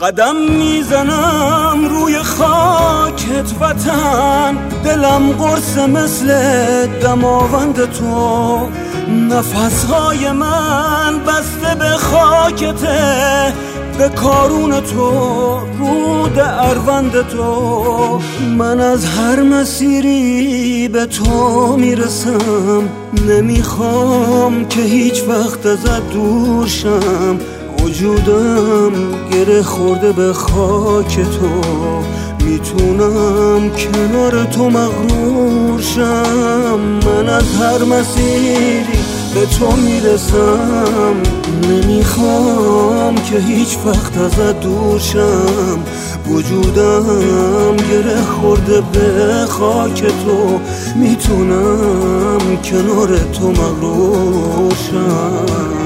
قدم میزنم روی خاکت وطن، دلم قرص مثل دماوند تو، نفسهای من بسته به خاکته، به کارون تو، رود اروند تو. من از هر مسیری به تو میرسم، نمیخوام که هیچ وقت ازت دور شم. وجودم گره خورده به خاک تو، میتونم کنار تو مغرور شم. من از هر مسیری به تو میرسم، نمیخوام که هیچ وقت ازت دور شم. وجودم گره خورده به خاک تو، میتونم کنار تو مغرور شم.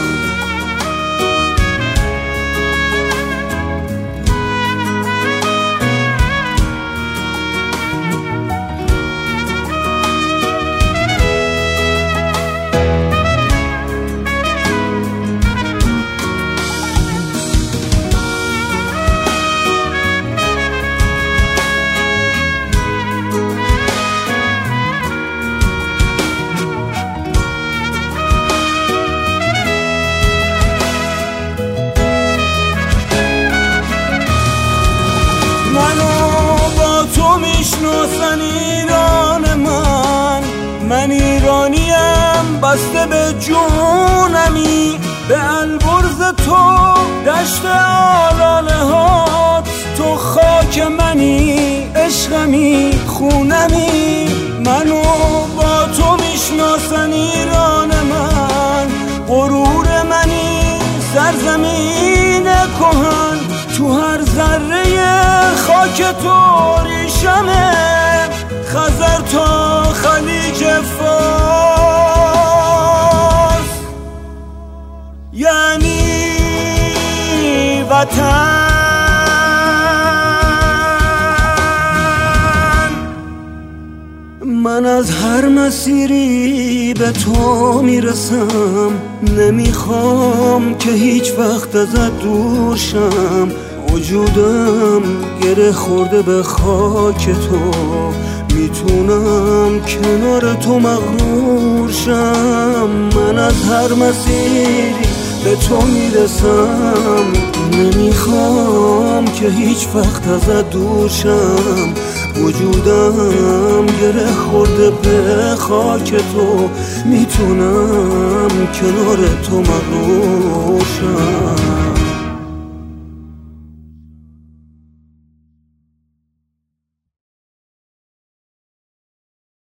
میشناسن ایران من ایرانیم بسته به جونمی، به البرز تو دشت آلاله هات، تو خاک منی عشقمی خونمی. منو با تو میشناسن ایران من، غرور منی سرزمین کهن، تو هر ذره خاک تو ریشمه، خزر تا خلیج فارس، یعنی وطن. من از هر مسیری به تو میرسم، نمیخوام که هیچ وقت ازت دور شم. وجودم گره خورده به خاک تو، میتونم کنار تو مغرور شم. من از هر مسیری به تو میرسم، نمیخوام که هیچ وقت ازت دور شم. وجودم گره خورده به خاک تو، میتونم کنار تو مغرور شم.